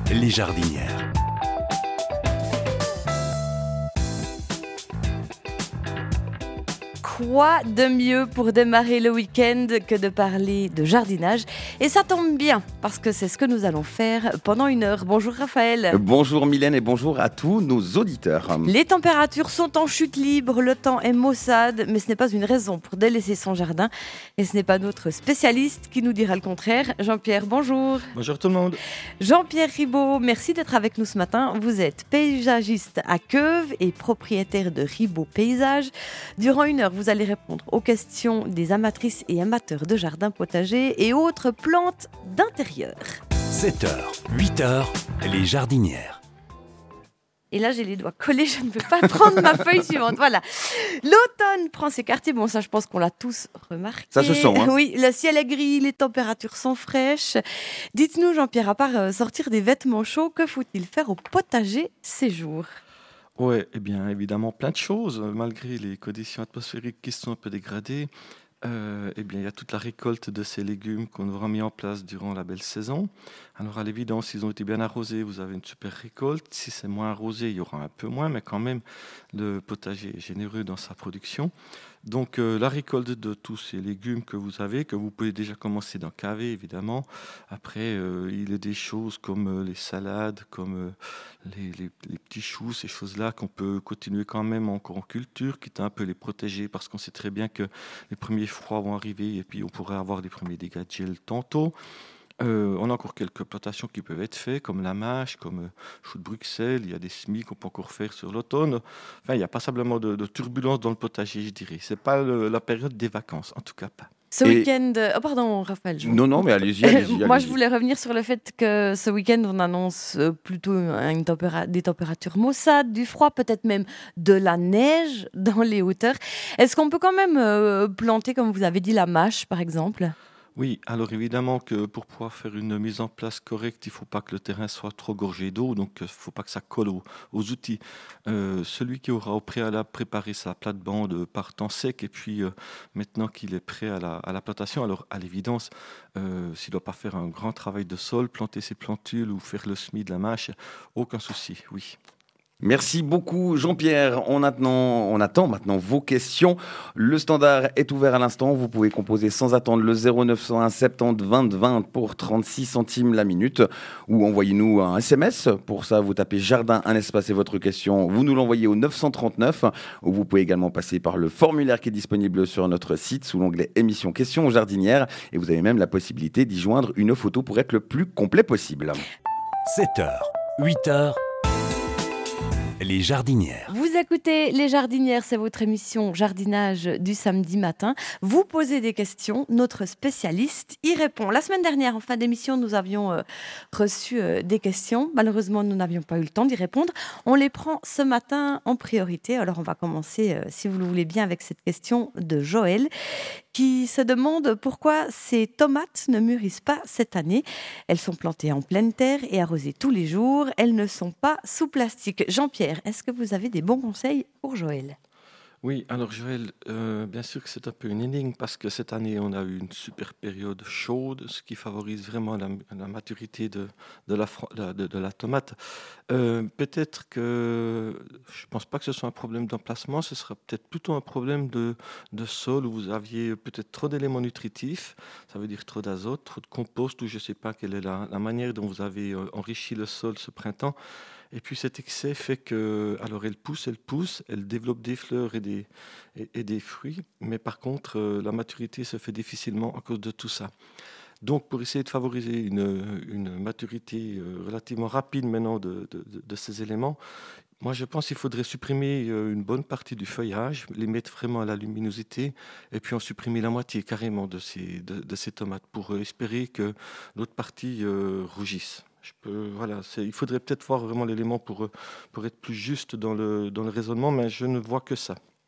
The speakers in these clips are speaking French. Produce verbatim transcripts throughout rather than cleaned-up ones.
les jardinières. Quoi de mieux pour démarrer le week-end que de parler de jardinage? Et ça tombe bien, parce que c'est ce que nous allons faire pendant une heure. Bonjour Raphaël. Bonjour Mylène et bonjour à tous nos auditeurs. Les températures sont en chute libre, le temps est maussade, mais ce n'est pas une raison pour délaisser son jardin. Et ce n'est pas notre spécialiste qui nous dira le contraire. Jean-Pierre, bonjour. Bonjour tout le monde. Jean-Pierre Ribaud, merci d'être avec nous ce matin. Vous êtes paysagiste à Queuve et propriétaire de Ribaud Paysage. Durant une heure, vous allez répondre aux questions des amatrices et amateurs de jardins potagers et autres plantes d'intérieur. sept heures, huit heures, les jardinières. Et là, j'ai les doigts collés, je ne peux pas prendre ma feuille suivante. Voilà. L'automne prend ses quartiers. Bon, ça, je pense qu'on l'a tous remarqué. Ça se sent, hein. Oui, le ciel est gris, les températures sont fraîches. Dites-nous, Jean-Pierre, à part euh, sortir des vêtements chauds, que faut-il faire au potager ces jours ? Oui, eh bien évidemment plein de choses, malgré les conditions atmosphériques qui sont un peu dégradées. Euh, eh bien, il y a toute la récolte de ces légumes qu'on aura mis en place durant la belle saison. Alors à l'évidence, s'ils ont été bien arrosés, vous avez une super récolte. Si c'est moins arrosé, il y aura un peu moins, mais quand même, le potager est généreux dans sa production. Donc euh, la récolte de tous ces légumes que vous avez, que vous pouvez déjà commencer d'en caver évidemment. Après, euh, il y a des choses comme euh, les salades, comme euh, les, les, les petits choux, ces choses-là qu'on peut continuer quand même encore en culture, quitte à un peu les protéger parce qu'on sait très bien que les premiers froids vont arriver et puis on pourrait avoir des premiers dégâts de gel tantôt. Euh, on a encore quelques plantations qui peuvent être faites, comme la mâche, comme euh, chou de Bruxelles. Il y a des semis qu'on peut encore faire sur l'automne. Enfin, il y a passablement de, de turbulences dans le potager, je dirais. C'est pas le- la période des vacances, en tout cas pas. Ce Et- week-end... Oh, pardon, Raphaël. je- Non, non, mais allez-y, allez-y. Moi, allez-y. je voulais revenir sur le fait que ce week-end, on annonce euh, plutôt une tempéra- des températures maussades, du froid, peut-être même de la neige dans les hauteurs. Est-ce qu'on peut quand même euh, planter, comme vous avez dit, la mâche, par exemple ? Oui, alors évidemment que pour pouvoir faire une mise en place correcte, il ne faut pas que le terrain soit trop gorgé d'eau, donc il ne faut pas que ça colle aux, aux outils. Euh, celui qui aura au préalable préparé sa plate-bande part en sec, et puis euh, maintenant qu'il est prêt à la, à la plantation, alors à l'évidence, euh, s'il ne doit pas faire un grand travail de sol, planter ses plantules ou faire le semis de la mâche, aucun souci, oui. Merci beaucoup Jean-Pierre. On attend, on attend maintenant vos questions. Le standard est ouvert à l'instant. Vous pouvez composer sans attendre le zéro neuf cent un soixante-dix vingt vingt pour trente-six centimes la minute ou envoyez-nous un S M S. Pour ça, vous tapez jardin, un espace et votre question. Vous nous l'envoyez au neuf cent trente-neuf ou vous pouvez également passer par le formulaire qui est disponible sur notre site sous l'onglet émission questions jardinières et vous avez même la possibilité d'y joindre une photo pour être le plus complet possible. sept heures, huit heures, les jardinières. Vous écoutez Les Jardinières, c'est votre émission jardinage du samedi matin. Vous posez des questions, notre spécialiste y répond. La semaine dernière, en fin d'émission, nous avions euh, reçu euh, des questions. Malheureusement, nous n'avions pas eu le temps d'y répondre. On les prend ce matin en priorité. Alors, on va commencer, euh, si vous le voulez bien, avec cette question de Joël, qui se demande pourquoi ces tomates ne mûrissent pas cette année. Elles sont plantées en pleine terre et arrosées tous les jours. Elles ne sont pas sous plastique. Jean-Pierre, est-ce que vous avez des bons conseils pour Joël ? Oui, alors Joël, euh, bien sûr que c'est un peu une énigme parce que cette année, on a eu une super période chaude, ce qui favorise vraiment la, la maturité de, de, la, fro- de, de- de la tomate. Euh, peut-être que, je ne pense pas que ce soit un problème d'emplacement, ce sera peut-être plutôt un problème de, de sol où vous aviez peut-être trop d'éléments nutritifs, ça veut dire trop d'azote, trop de compost, ou je ne sais pas quelle est la, la manière dont vous avez euh, enrichi le sol ce printemps. Et puis cet excès fait que, alors elle pousse, elle pousse, elle développe des fleurs et des, et, et des fruits, mais par contre euh, la maturité se fait difficilement à cause de tout ça. Donc pour essayer de favoriser une, une maturité euh, relativement rapide maintenant de, de, de- de ces éléments, moi je pense qu'il faudrait supprimer euh, une bonne partie du feuillage, les mettre vraiment à la luminosité, et puis en supprimer la moitié carrément de ces, de, de ces tomates pour euh, espérer que l'autre partie euh, rougisse. Je peux, voilà, c'est- il faudrait peut-être voir vraiment l'élément pour, euh, pour être plus juste dans le, dans le raisonnement, mais je ne vois que ça.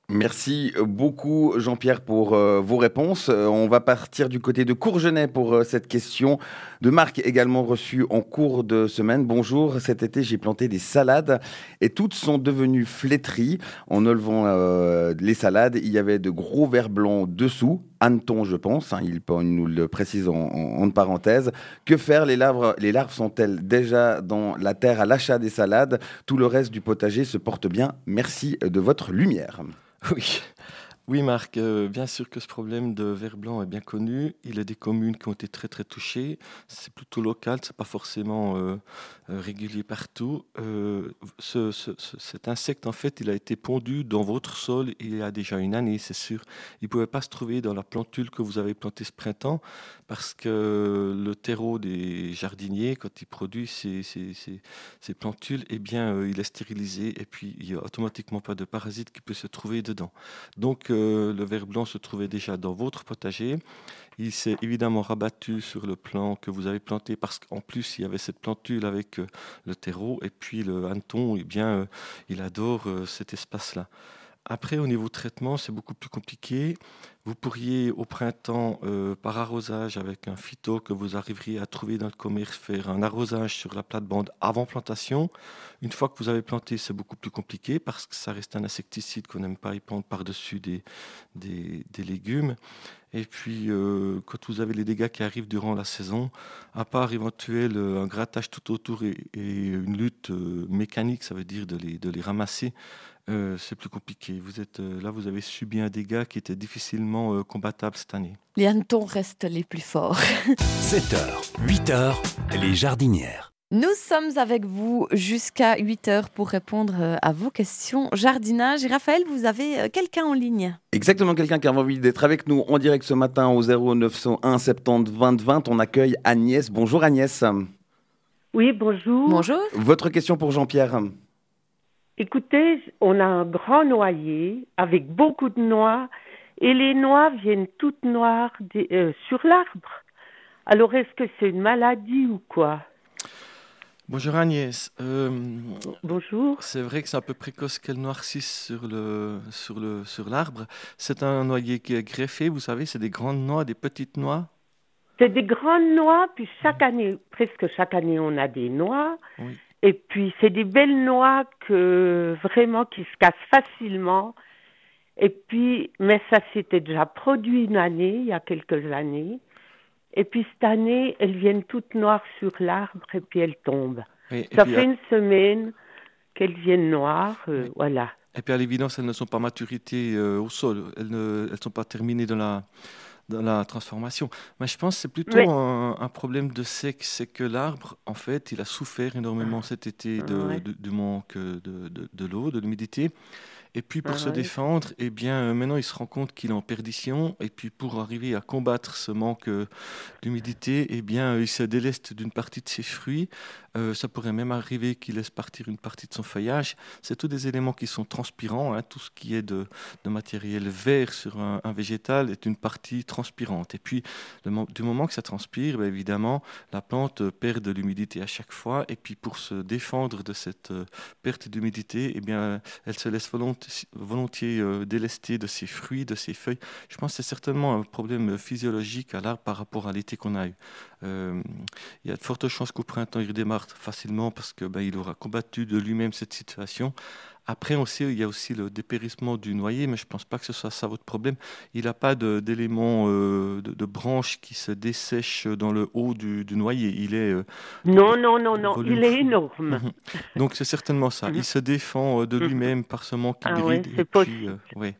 Merci beaucoup Jean-Pierre pour euh, vos réponses. Euh, on va partir du côté de Courgenay pour euh, cette question de Marc, également reçue en cours de semaine. Bonjour, cet été j'ai planté des salades et toutes sont devenues flétries. En enlevant euh, les salades, il y avait de gros vers blancs dessous. Hanneton, je pense, hein, il, il nous le précise en, en, en parenthèse. Que faire, les larves, les larves sont-elles déjà dans la terre à l'achat des salades? Tout le reste du potager se porte bien. Merci de votre lumière. Oui, oui Marc, euh, bien sûr que ce problème de ver blanc est bien connu. Il y a des communes qui ont été très très touchées. C'est plutôt local, c'est pas forcément euh, euh, régulier partout. Euh, ce, ce- ce- cet insecte, en fait, il a été pondu dans votre sol il y a déjà une année, c'est sûr. Il ne pouvait pas se trouver dans la plantule que vous avez plantée ce printemps parce que le terreau des jardiniers, quand il produit ces, ces- ces- ces plantules, eh bien, euh, il est stérilisé et puis il n'y a automatiquement pas de parasite qui peut se trouver dedans. Donc euh, le ver blanc se trouvait déjà dans votre potager. Il s'est évidemment rabattu sur le plan que vous avez planté parce qu'en plus il y avait cette plantule avec euh, le terreau et puis le hanneton, eh bien, euh, il adore euh, cet espace-là. Après, au niveau traitement, c'est beaucoup plus compliqué. Vous pourriez, au printemps, euh, par arrosage avec un phyto que vous arriveriez à trouver dans le commerce, faire un arrosage sur la plate-bande avant plantation. Une fois que vous avez planté, c'est beaucoup plus compliqué parce que ça reste un insecticide qu'on n'aime pas y prendre par-dessus des, des, des légumes. Et puis, euh, quand vous avez les dégâts qui arrivent durant la saison, à part éventuel euh, un grattage tout autour et, et une lutte euh, mécanique, ça veut dire de les, de les ramasser, euh, c'est plus compliqué. Vous êtes, euh, là, vous avez subi un dégât qui était difficilement euh, combattable cette année. Les hannetons restent les plus forts. sept heures, huit heures, les jardinières. Nous sommes avec vous jusqu'à huit heures pour répondre euh, à vos questions jardinage. Et Raphaël, vous avez euh, quelqu'un en ligne. Exactement, quelqu'un qui a envie d'être avec nous en direct ce matin au zéro neuf cent un soixante-dix vingt vingt. On accueille Agnès. Bonjour Agnès. Oui, bonjour. Bonjour. Votre question pour Jean-Pierre. Écoutez, on a un grand noyer avec beaucoup de noix et les noix viennent toutes noires des- euh, sur l'arbre. Alors, est-ce que c'est une maladie ou quoi? Bonjour Agnès. Euh, Bonjour. c'est vrai que c'est un peu précoce qu'elle noircisse sur le, sur le, sur l'arbre. C'est un noyer qui est greffé, vous savez, c'est des grandes noix, des petites noix. C'est des grandes noix, puis chaque année, presque chaque année, on a des noix. Oui. Et puis, c'est des belles noix que vraiment qui se cassent facilement. Et puis, mais ça s'était déjà produit une année, il y a quelques années. Et puis, cette année, elles viennent toutes noires sur l'arbre et puis elles tombent. Oui, et Ça puis, fait à, une semaine qu'elles viennent noires, euh, oui. voilà. Et puis à l'évidence, elles ne sont pas maturité euh, au sol. Elles ne elles sont pas terminées dans la, dans la transformation. Mais je pense que c'est plutôt Mais, un, un problème de sexe. C'est que l'arbre, en fait, il a souffert énormément cet été ah de, ouais, de- du manque de, de, de l'eau, de l'humidité. Et puis pour ah se ouais. défendre, eh bien, euh, maintenant il se rend compte qu'il est en perdition. Et puis pour arriver à combattre ce manque euh, d'humidité, eh bien, euh, il se déleste d'une partie de ses fruits. Euh, ça pourrait même arriver qu'il laisse partir une partie de son feuillage. C'est tous des éléments qui sont transpirants, hein. Tout ce qui est de, de matériel vert sur un, un végétal est une partie transpirante. Et puis, le mo- du moment que ça transpire, ben, évidemment, la plante euh, perd de l'humidité à chaque fois. Et puis pour se défendre de cette euh, perte d'humidité, eh bien, elle se laisse volonti- volontiers euh, délester de ses fruits, de ses feuilles. Je pense que c'est certainement un problème physiologique à l'arbre par rapport à l'été qu'on a eu. Euh, il y a de fortes chances qu'au printemps, il redémarre facilement parce que ben, il aura combattu de lui-même cette situation. Après, on sait, il y a aussi le dépérissement du noyer, mais je ne pense pas que ce soit ça votre problème. Il n'a pas de- d'éléments, euh, de, de branches qui se dessèchent dans le haut du, du noyer. Il est euh, de, Non, de- non, non, de non, volume il est fou. énorme. Mhm. Donc c'est certainement ça. Il Mhm, se défend euh, de mhm. lui-même par ce manque Ah ouais, hybride. Et c'est puis, euh, possible. ouais.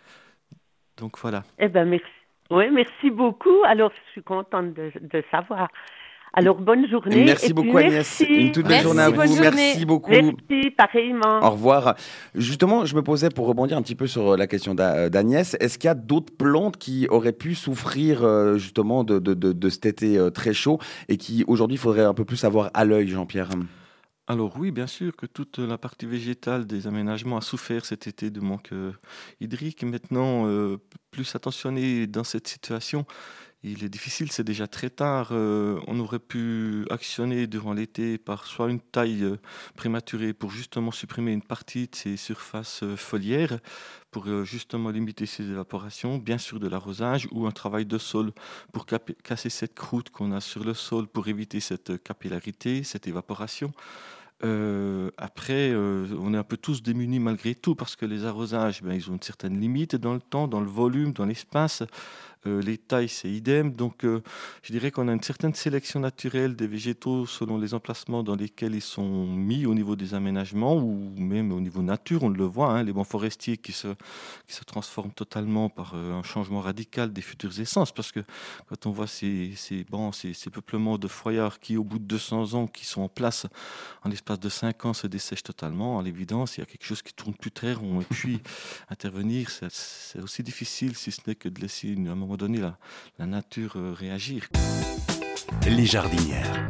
Donc voilà. Eh ben, merci. Oui, merci beaucoup. Alors, je suis contente de, de savoir. Alors, bonne journée et Merci puis beaucoup Agnès. Une merci. toute belle journée à Merci, bonne vous. journée. Merci beaucoup. Merci, pareillement. Au revoir. Justement, je me posais pour rebondir un petit peu sur la question d'A- d'Agnès. Est-ce qu'il y a d'autres plantes qui auraient pu souffrir euh, justement de, de, de, de cet été euh, très chaud et qui aujourd'hui il faudrait un peu plus avoir à l'œil, Jean-Pierre? Alors oui, bien sûr que toute la partie végétale des aménagements a souffert cet été de manque euh, hydrique. Maintenant, euh, p- plus attentionné dans cette situation, il est difficile, c'est déjà très tard. Euh, on aurait pu actionner durant l'été par soit une taille euh, prématurée pour justement supprimer une partie de ces surfaces euh, foliaires, pour euh, justement limiter ces évaporations, bien sûr de l'arrosage, ou un travail de sol pour caper- casser cette croûte qu'on a sur le sol pour éviter cette capillarité, cette évaporation. Euh, après, euh, on est un peu tous démunis malgré tout parce que les arrosages, ben, ils ont une certaine limite dans le temps, dans le volume, dans l'espace. Euh, les tailles, c'est idem. Donc, euh, je dirais qu'on a une certaine sélection naturelle des végétaux selon les emplacements dans lesquels ils sont mis au niveau des aménagements ou même au niveau nature. On le voit, hein, les bancs forestiers qui se, qui se transforment totalement par euh, un changement radical des futures essences. Parce que quand on voit ces, ces bancs, ces, ces peuplements de foyards qui, au bout de deux cents ans, qui sont en place, en l'espace de cinq ans, se dessèchent totalement, à l'évidence, il y a quelque chose qui tourne plus très rond. Et puis, intervenir, c'est, c'est aussi difficile, si ce n'est que de laisser une, un moment donné la, la nature euh, réagir. Les jardinières.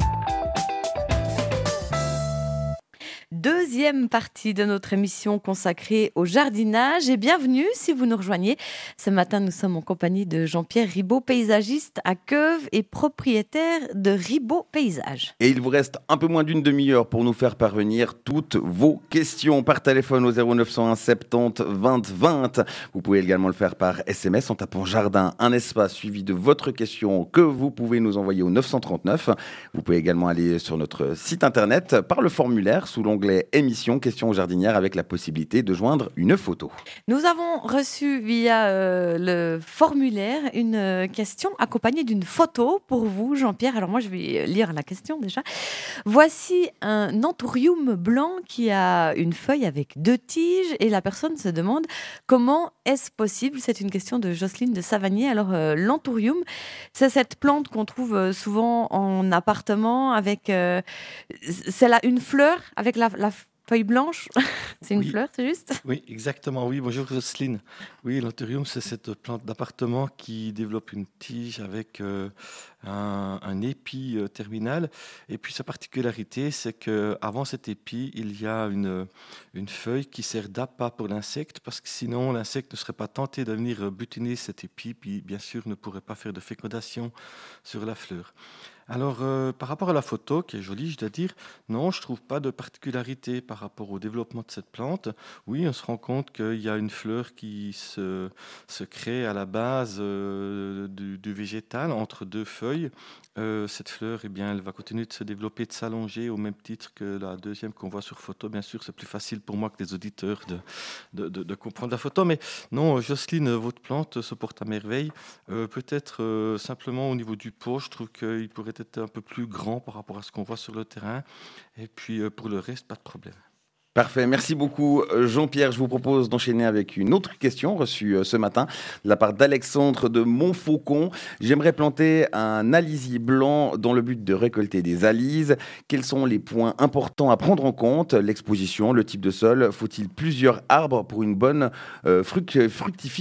Deuxième partie de notre émission consacrée au jardinage et bienvenue si vous nous rejoignez. Ce matin, nous sommes en compagnie de Jean-Pierre Ribaud, paysagiste à Queuve et propriétaire de Ribaud Paysage. Et il vous reste un peu moins d'une demi-heure pour nous faire parvenir toutes vos questions par téléphone au zéro neuf cent un soixante-dix vingt vingt. Vous pouvez également le faire par S M S en tapant jardin, un espace suivi de votre question que vous pouvez nous envoyer au neuf cent trente-neuf. Vous pouvez également aller sur notre site internet par le formulaire sous l'onglet émission questions aux jardinières avec la possibilité de joindre une photo. Nous avons reçu via euh, le formulaire une euh, question accompagnée d'une photo pour vous, Jean-Pierre. Alors moi, je vais lire la question déjà. Voici un anthurium blanc qui a une feuille avec deux tiges et la personne se demande comment est-ce possible. C'est une question de Jocelyne de Savagnier. Alors euh, l'anthurium, c'est cette plante qu'on trouve euh, souvent en appartement avec, euh, c'est là une fleur avec la la feuille blanche, c'est une Oui. fleur, c'est juste ? Oui, exactement. Oui, bonjour Jocelyne. Oui, l'anthurium, c'est cette plante d'appartement qui développe une tige avec euh, un, un épi euh, terminal. Et puis sa particularité, c'est qu'avant cet épi, il y a une, une feuille qui sert d'appât pour l'insecte, parce que sinon l'insecte ne serait pas tenté de venir butiner cet épi, puis bien sûr ne pourrait pas faire de fécondation sur la fleur. Alors, euh, par rapport à la photo, qui est jolie, je dois dire, non, je ne trouve pas de particularité par rapport au développement de cette plante. Oui, on se rend compte qu'il y a une fleur qui se, se crée à la base euh, du, du végétal, entre deux feuilles. Euh, cette fleur, eh bien, elle va continuer de se développer, de s'allonger au même titre que la deuxième qu'on voit sur photo. Bien sûr, c'est plus facile pour moi que les auditeurs de, de, de, de comprendre la photo. Mais non, Jocelyne, votre plante se porte à merveille. Euh, peut-être euh, simplement au niveau du pot, je trouve qu'il pourrait être un peu plus grand par rapport à ce qu'on voit sur le terrain. Et puis euh, pour le reste, pas de problème. Parfait, merci beaucoup Jean-Pierre. Je vous propose d'enchaîner avec une autre question reçue ce matin de la part d'Alexandre de Montfaucon. J'aimerais planter un alisier blanc dans le but de récolter des alises. Quels sont les points importants à prendre en compte ? L'exposition, le type de sol. Faut-il plusieurs arbres pour une bonne euh, fruct- fructification ?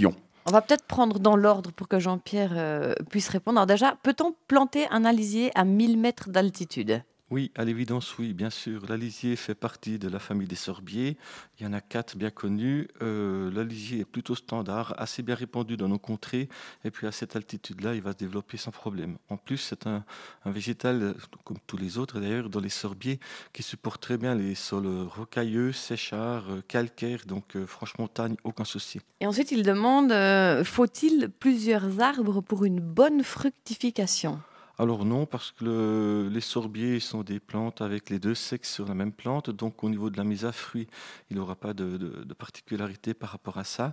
On va peut-être prendre dans l'ordre pour que Jean-Pierre euh, puisse répondre. Alors déjà, peut-on planter un alisier à mille mètres d'altitude ? Oui, à l'évidence, oui, bien sûr. L'alisier fait partie de la famille des sorbiers. Il y en a quatre bien connus. Euh, l'alisier est plutôt standard, assez bien répandu dans nos contrées. Et puis à cette altitude-là, il va se développer sans problème. En plus, c'est un, un végétal, comme tous les autres d'ailleurs, dans les sorbiers, qui supporte très bien les sols rocailleux, séchards, calcaires. Donc euh, franche montagne, aucun souci. Et ensuite, il demande, euh, faut-il plusieurs arbres pour une bonne fructification ? Alors non, parce que le- les sorbiers sont des plantes avec les deux sexes sur la même plante, donc au niveau de la mise à fruit, il n'aura pas de, de- de particularité par rapport à ça.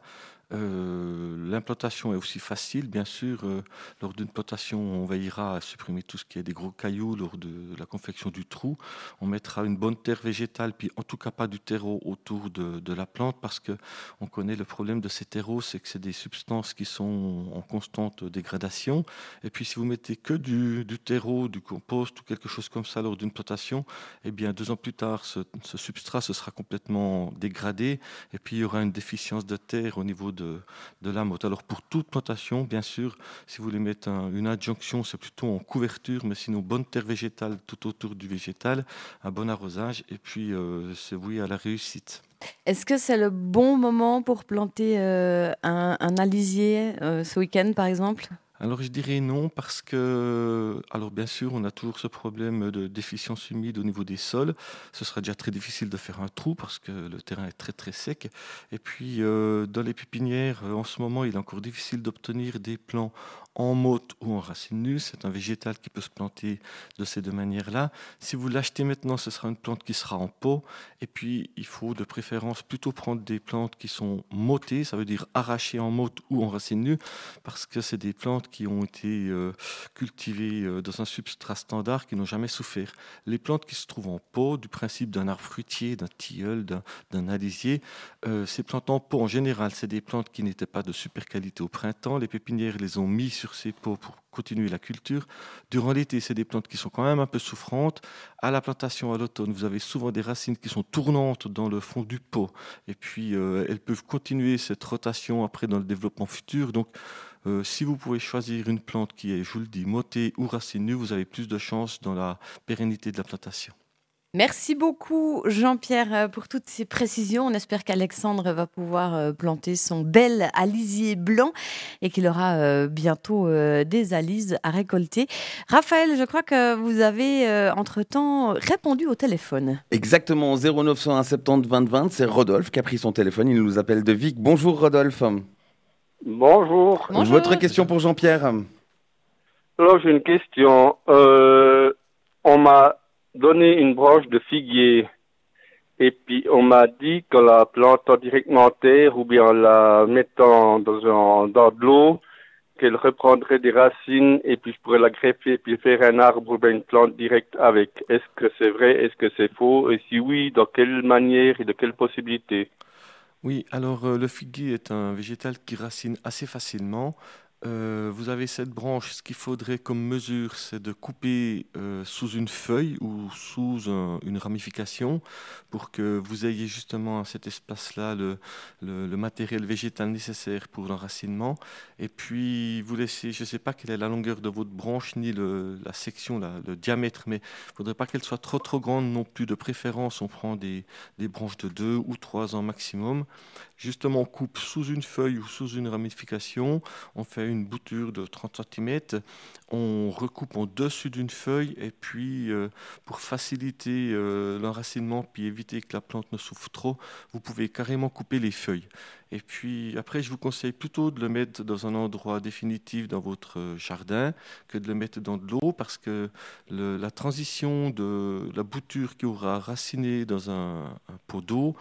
Euh, l'implantation est aussi facile, bien sûr. Euh, lors d'une plantation, on veillera à supprimer tout ce qui est des gros cailloux lors de la confection du trou. On mettra une bonne terre végétale, puis en tout cas pas du terreau autour de, de la plante, parce que on connaît le problème de ces terreaux, c'est que c'est des substances qui sont en constante dégradation. Et puis si vous mettez que du, du terreau, du compost ou quelque chose comme ça lors d'une plantation, eh bien deux ans plus tard, ce, ce substrat se sera complètement dégradé, et puis il y aura une déficience de terre au niveau de, de la motte. Alors pour toute plantation, bien sûr, si vous voulez mettre un- une adjonction, c'est plutôt en couverture, mais sinon bonne terre végétale tout autour du végétal, un bon arrosage, et puis euh, c'est oui à la réussite. Est-ce que c'est le bon moment pour planter euh, un, un alisier euh, ce week-end, par exemple ? Alors je dirais non parce que, alors bien sûr, on a toujours ce problème de déficience humide au niveau des sols. Ce sera déjà très difficile de faire un trou parce que le terrain est très très sec. Et puis euh, dans les pépinières, euh, en ce moment, il est encore difficile d'obtenir des plants en motte ou en racine nue. C'est un végétal qui peut se planter de ces deux manières-là. Si vous l'achetez maintenant, ce sera une plante qui sera en pot. Et puis il faut de préférence plutôt prendre des plantes qui sont mottées, ça veut dire arrachées en motte ou en racine nue, parce que c'est des plantes qui ont été euh, cultivées euh, dans un substrat standard qui n'ont jamais souffert. Les plantes qui se trouvent en pot, du principe d'un arbre fruitier, d'un tilleul, d'un, d'un alisier, euh, ces plantes en pot en général, c'est des plantes qui n'étaient pas de super qualité au printemps. Les pépinières les ont mis sur ces pots pour continuer la culture. Durant l'été, c'est des plantes qui sont quand même un peu souffrantes. À la plantation à l'automne, vous avez souvent des racines qui sont tournantes dans le fond du pot. Et puis, euh, elles peuvent continuer cette rotation après dans le développement futur. Donc, euh, si vous pouvez choisir une plante qui est, je vous le dis, mottée ou racine nue, vous avez plus de chances dans la pérennité de la plantation. Merci beaucoup Jean-Pierre pour toutes ces précisions. On espère qu'Alexandre va pouvoir planter son bel alisier blanc et qu'il aura bientôt des alises à récolter. Raphaël, je crois que vous avez entre-temps répondu au téléphone. Exactement, zéro neuf cent un soixante-dix vingt vingt, c'est Rodolphe qui a pris son téléphone, il nous appelle de Vic. Bonjour Rodolphe. Bonjour. Bonjour. Votre question pour Jean-Pierre. Alors j'ai une question. Euh, on m'a donné une branche de figuier et puis on m'a dit qu'en la plantant directement en terre ou bien en la mettant dans, un, dans de l'eau, qu'elle reprendrait des racines et puis je pourrais la greffer et puis faire un arbre ou bien une plante directe avec. Est-ce que c'est vrai? Est-ce que c'est faux? Et si oui, dans quelle manière et de quelle possibilité? Oui, alors euh, le figuier est un végétal qui racine assez facilement. Euh, vous avez cette branche, ce qu'il faudrait comme mesure, c'est de couper euh, sous une feuille ou sous un, une ramification pour que vous ayez justement à cet espace-là le, le, le matériel végétal nécessaire pour l'enracinement. Et puis vous laissez, je ne sais pas quelle est la longueur de votre branche ni le, la section, la, le diamètre, mais il ne faudrait pas qu'elle soit trop trop grande non plus. De préférence, on prend des, des branches de deux ou trois ans maximum. Justement, on coupe sous une feuille ou sous une ramification, on fait une bouture de trente centimètres, on recoupe en dessus d'une feuille et puis euh, pour faciliter euh, l'enracinement puis éviter que la plante ne souffre trop, vous pouvez carrément couper les feuilles. Et puis après, je vous conseille plutôt de le mettre dans un endroit définitif dans votre jardin que de le mettre dans de l'eau parce que le, la transition de la bouture qui aura raciné dans un, un pot d'eau,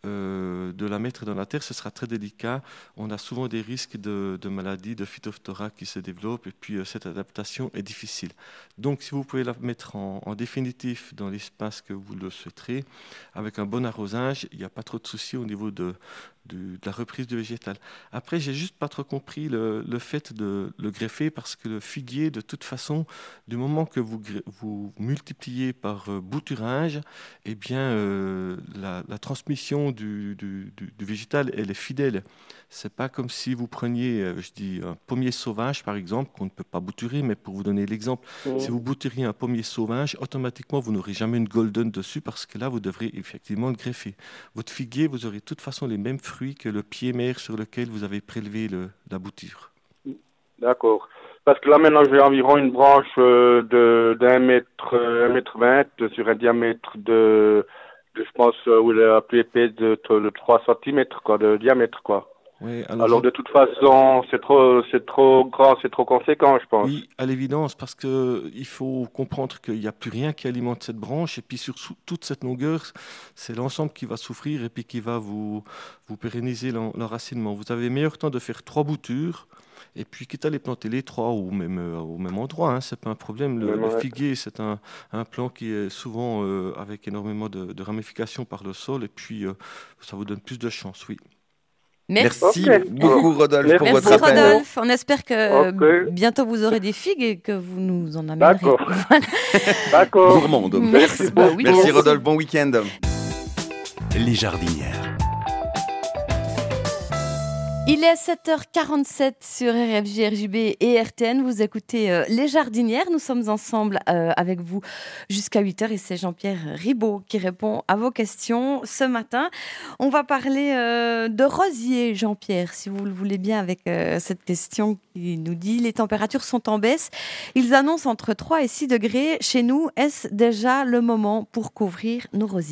euh, de la mettre dans la terre, ce sera très délicat. On a souvent des risques de, de maladies, de phytophthora qui se développent et puis euh, cette adaptation est difficile. Donc si vous pouvez la mettre en, en définitif dans l'espace que vous le souhaiterez, avec un bon arrosage, il n'y a pas trop de soucis au niveau de De, de la reprise du végétal. Après, j'ai juste pas trop compris le, le fait de le greffer parce que le figuier, de toute façon, du moment que vous, vous multipliez par euh, bouturage, eh bien, euh, la, la transmission du, du, du, du végétal, elle est fidèle. C'est pas comme si vous preniez, euh, je dis, un pommier sauvage, par exemple, qu'on ne peut pas bouturer, mais pour vous donner l'exemple, mmh. si vous bouturiez un pommier sauvage, automatiquement, vous n'aurez jamais une golden dessus parce que là, vous devrez effectivement le greffer. Votre figuier, vous aurez de toute façon les mêmes fruits que le pied mère sur lequel vous avez prélevé le, la bouture. D'accord. Parce que là maintenant j'ai environ une branche euh, de d'un mètre, euh, un mètre vingt sur un diamètre de, de je pense euh, où la plus épaisse de, de trois centimètres quoi, de diamètre quoi. Oui, alors, alors de toute façon, c'est trop, c'est trop grand, c'est trop conséquent, je pense. Oui, à l'évidence, parce que il faut comprendre qu'il n'y a plus rien qui alimente cette branche, et puis sur toute cette longueur, c'est l'ensemble qui va souffrir et puis qui va vous, vous pérenniser l'enracinement. Vous avez meilleur temps de faire trois boutures, et puis quitte à les planter les trois au même, au même endroit, hein, c'est pas un problème. Le, le figuier, c'est un, un plant qui est souvent euh, avec énormément de, de ramifications par le sol, et puis euh, ça vous donne plus de chance, oui. Merci okay. beaucoup Rodolphe Merci pour Merci votre appel. Rodolphe, on espère que okay. bientôt vous aurez des figues et que vous nous en amènerez. D'accord. D'accord. Gourmande. Merci, bah oui, merci, merci Rodolphe, bon week-end. Les jardinières. Il est sept heures quarante-sept sur R F J, R J B et R T N. Vous écoutez euh, Les Jardinières. Nous sommes ensemble euh, avec vous jusqu'à huit heures et c'est Jean-Pierre Ribaud qui répond à vos questions ce matin. On va parler euh, de rosiers, Jean-Pierre, si vous le voulez bien, avec euh, cette question qui nous dit « Les températures sont en baisse. Ils annoncent entre trois et six degrés. Chez nous, est-ce déjà le moment pour couvrir nos rosiers ?»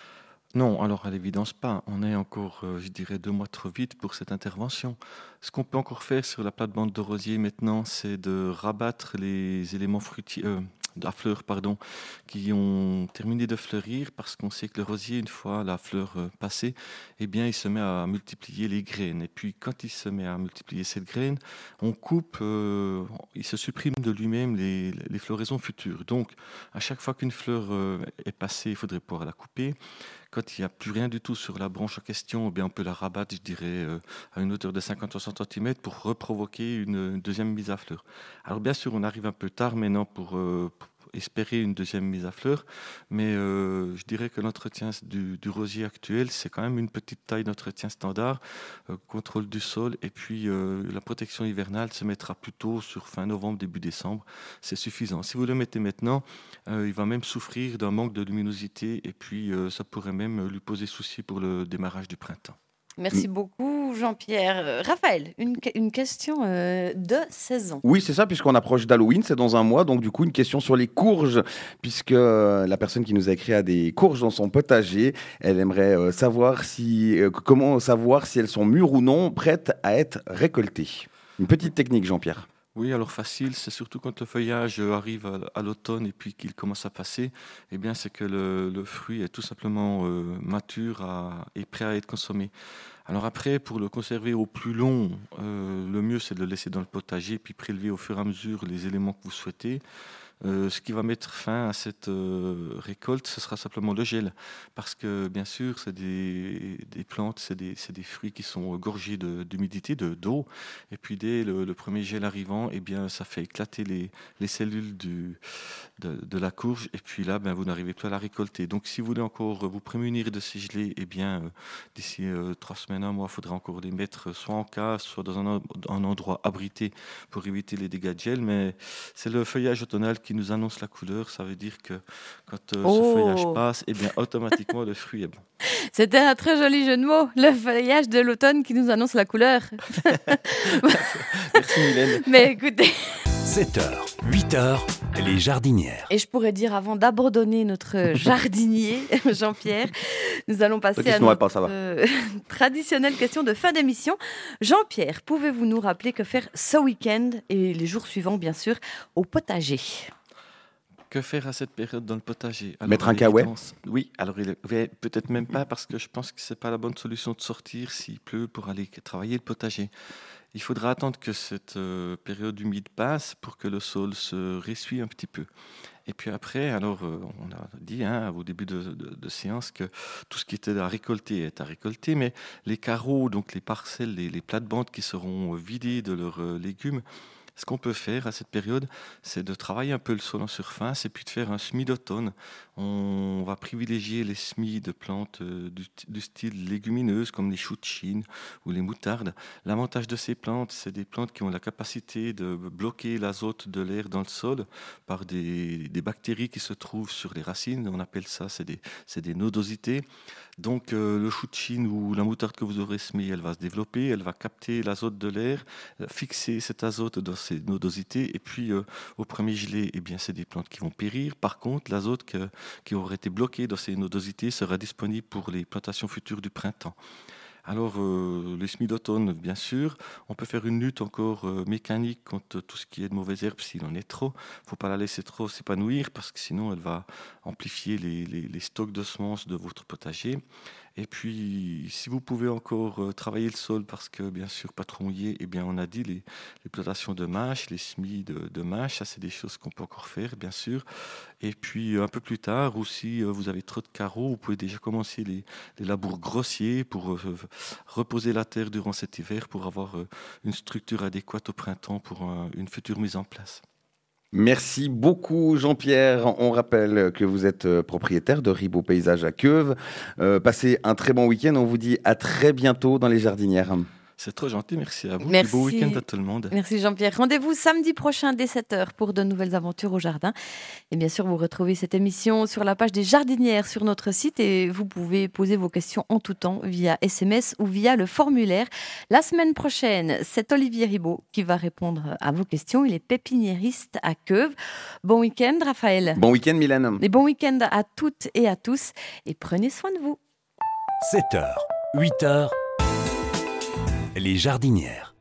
Non, alors à l'évidence pas. On est encore, euh, je dirais, deux mois trop vite pour cette intervention. Ce qu'on peut encore faire sur la plate-bande de rosier maintenant, c'est de rabattre les éléments fruitiers, euh, à fleurs, pardon, qui ont terminé de fleurir, parce qu'on sait que le rosier, une fois la fleur euh, passée, eh bien, il se met à multiplier les graines. Et puis, quand il se met à multiplier cette graine, on coupe, euh, il se supprime de lui-même les, les floraisons futures. Donc, à chaque fois qu'une fleur euh, est passée, il faudrait pouvoir la couper. Quand il n'y a plus rien du tout sur la branche en question, eh bien on peut la rabattre, je dirais, euh, à une hauteur de cinquante à soixante centimètres pour reprovoquer une, une deuxième mise à fleur. Alors bien sûr, on arrive un peu tard maintenant pour, euh, pour espérer une deuxième mise à fleur, mais euh, je dirais que l'entretien du, du rosier actuel, c'est quand même une petite taille d'entretien standard, euh, contrôle du sol, et puis euh, la protection hivernale se mettra plutôt sur fin novembre, début décembre. C'est suffisant. Si vous le mettez maintenant, euh, il va même souffrir d'un manque de luminosité, et puis euh, ça pourrait même lui poser souci pour le démarrage du printemps. Merci beaucoup, Jean-Pierre. Euh, Raphaël, une, une question euh, de saison. Oui, c'est ça, puisqu'on approche d'Halloween, c'est dans un mois. Donc, du coup, une question sur les courges, puisque euh, la personne qui nous a écrit a des courges dans son potager. Elle aimerait euh, savoir si, euh, comment savoir si elles sont mûres ou non, prêtes à être récoltées. Une petite technique, Jean-Pierre. Oui, alors facile, c'est surtout quand le feuillage arrive à, à l'automne et puis qu'il commence à passer, eh bien c'est que le, le fruit est tout simplement euh, mature à, et prêt à être consommé. Alors après, pour le conserver au plus long, euh, le mieux c'est de le laisser dans le potager puis prélever au fur et à mesure les éléments que vous souhaitez. Euh, ce qui va mettre fin à cette euh, récolte, ce sera simplement le gel. Parce que, bien sûr, c'est des, des plantes, c'est des, c'est des fruits qui sont gorgés de, d'humidité, de, d'eau. Et puis, dès le, le premier gel arrivant, eh bien, ça fait éclater les, les cellules du, de, de la courge. Et puis là, ben, vous n'arrivez plus à la récolter. Donc, si vous voulez encore vous prémunir de ces gelées, eh bien, euh, d'ici euh, trois semaines, un mois, il faudra encore les mettre soit en case, soit dans un, un endroit abrité pour éviter les dégâts de gel. Mais c'est le feuillage automnal qui nous annonce la couleur. Ça veut dire que quand euh, Oh. ce feuillage passe, eh bien, automatiquement, le fruit est bon. C'était un très joli jeu de mots, le feuillage de l'automne qui nous annonce la couleur. Merci Mylène. Mais écoutez, sept heures, huit heures, les jardinières. et je pourrais dire avant d'abandonner notre jardinier, Jean-Pierre, nous allons passer La question à est pas, ça notre va. euh, traditionnelle question de fin d'émission. Jean-Pierre, pouvez-vous nous rappeler que faire ce week-end et les jours suivants, bien sûr, au potager ? Que faire à cette période dans le potager? Alors, Mettre un à caouet? l'évidence- Oui, alors il est- ouais, peut-être même pas, parce que je pense que c'est pas la bonne solution de sortir s'il pleut pour aller travailler le potager. Il faudra attendre que cette euh, période humide passe pour que le sol se ressuie un petit peu. Et puis après, alors euh, on a dit hein, au début de, de- de séance que tout ce qui était à récolter est à récolter, mais les carreaux, donc les parcelles, les, les plates-bandes qui seront euh, vidées de leurs euh, légumes, ce qu'on peut faire à cette période, c'est de travailler un peu le sol en surface et puis de faire un semis d'automne. On va privilégier les semis de plantes euh, du, du style légumineuses comme les choux de Chine ou les moutardes. L'avantage de ces plantes, c'est des plantes qui ont la capacité de bloquer l'azote de l'air dans le sol par des, des bactéries qui se trouvent sur les racines. On appelle ça, c'est des, c'est des nodosités. Donc euh, le chou de Chine ou la moutarde que vous aurez semée, elle va se développer, elle va capter l'azote de l'air, euh, fixer cet azote dans ces nodosités, et puis euh, au premier gelé, eh bien, c'est des plantes qui vont périr. Par contre, l'azote que- qui aurait été bloqué dans ces nodosités sera disponible pour les plantations futures du printemps. Alors, euh, les semis d'automne, bien sûr. On peut faire une lutte encore euh, mécanique contre tout ce qui est de mauvaises herbes s'il en est trop. Il ne faut pas la laisser trop s'épanouir parce que sinon, elle va amplifier les, les- les stocks de semences de votre potager. Et puis, si vous pouvez encore euh, travailler le sol parce que, bien sûr, pas trop mouillé, eh bien, on a dit les, les plantations de mâches, les semis de, de mâches, ça, c'est des choses qu'on peut encore faire, bien sûr. Et puis, euh, un peu plus tard, ou si euh, vous avez trop de carreaux, vous pouvez déjà commencer les, les labours grossiers pour euh, reposer la terre durant cet hiver pour avoir euh, une structure adéquate au printemps pour un- une future mise en place. Merci beaucoup Jean-Pierre. On rappelle que vous êtes euh, propriétaire de Ribaud Paysage à Queuve. Euh, passez un très bon week-end. On vous dit à très bientôt dans les jardinières. C'est trop gentil, merci à vous. Merci. Et bon week-end à tout le monde. Merci Jean-Pierre. Rendez-vous samedi prochain dès sept heures pour de nouvelles aventures au jardin. Et bien sûr, vous retrouvez cette émission sur la page des jardinières sur notre site et vous pouvez poser vos questions en tout temps via S M S ou via le formulaire. La semaine prochaine, c'est Olivier Ribaud qui va répondre à vos questions. Il est pépiniériste à Queuve. Bon week-end Raphaël. Bon week-end Mylène. Et bon week-end à toutes et à tous. Et prenez soin de vous. sept heures, huit heures, les jardinières.